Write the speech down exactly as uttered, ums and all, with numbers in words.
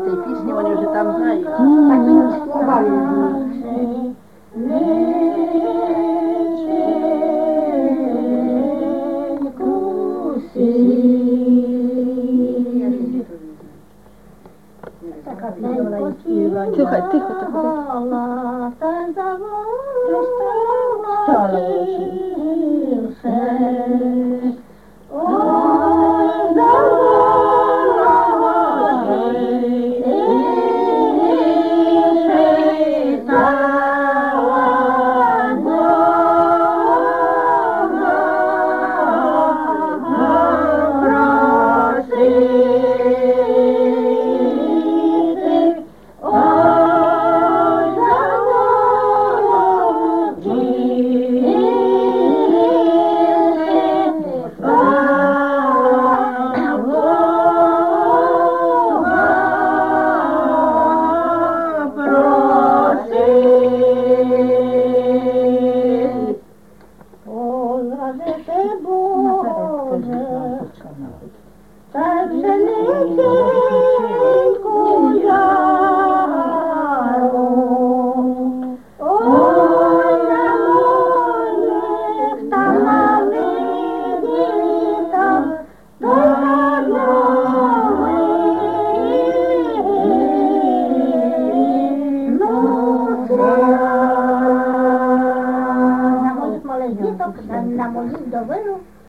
цієї пісні, вони вже там знають. Так він співали. Така пісня вона і співала. Тихо, тихо, тихо. Стала так же легеньку яру, ой, на моїх та малих дітах, до на моїх малих діток, на моїх довиру.